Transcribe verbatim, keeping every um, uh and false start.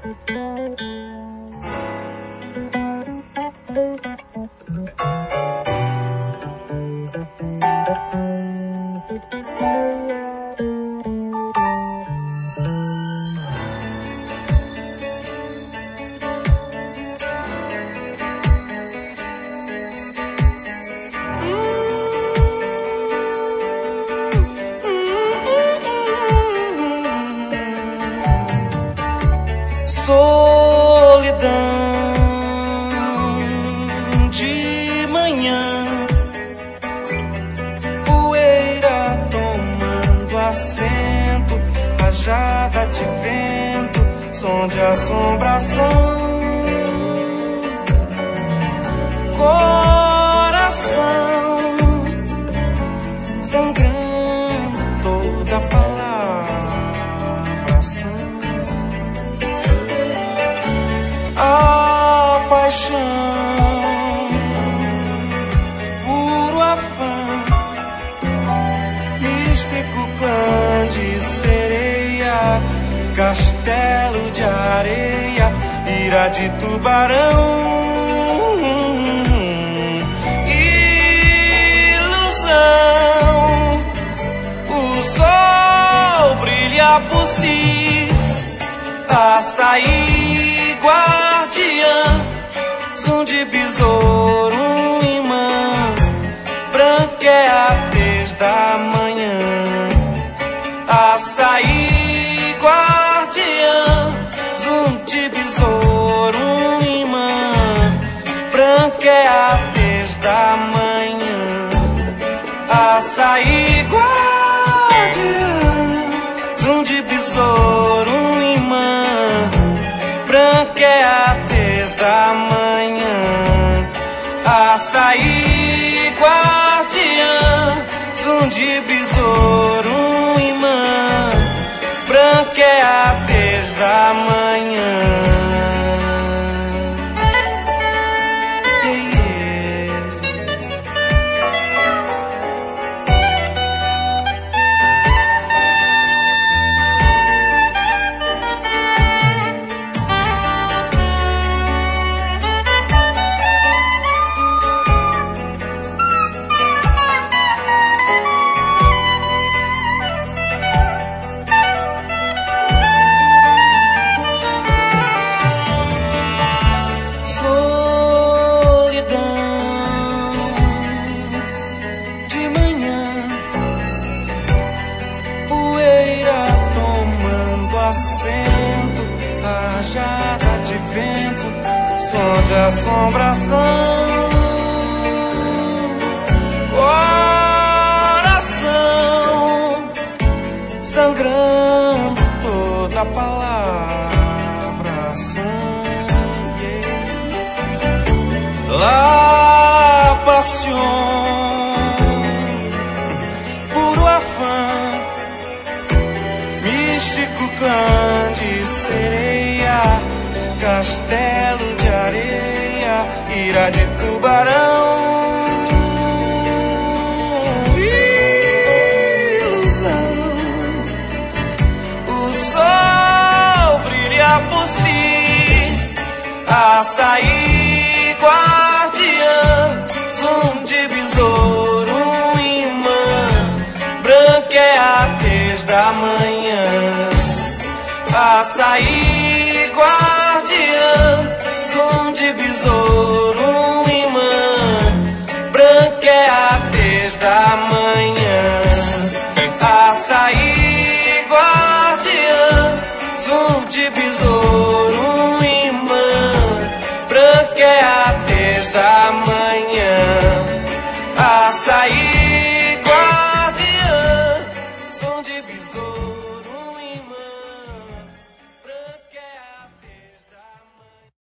Solidão de manhã, poeira tomando assento, rajada de vento, som de assombração, coração sangrando toda palavração. A paixão, puro afã, místico clã de sereia, castelo de areia, ira de tubarão, ilusão. O sol brilha por si, açaí guardiã, som de besouro, um imã, branqueia desde a manhã. Açaí guardiã, som de besouro, um imã, branqueia desde a manhã. Açaí guardiã, som de besouro, um imã, branqueia desde a manhã. Açaí guardiã, som de besouro, um imã, branqueia desde a manhã. Assento, rajada de vento, som de assombração, coração sangrando toda palavração. La paixão, puro afã, místico clã de sereia, castelo de areia, ira de tubarão, ilusão. O sol brilha por si, açaí guardiã, som de besouro, um imã, branqueia desde a manhã. Açaí guardiã, som de besouro, um imã, branqueia desde a manhã. Açaí guardiã, som de besouro,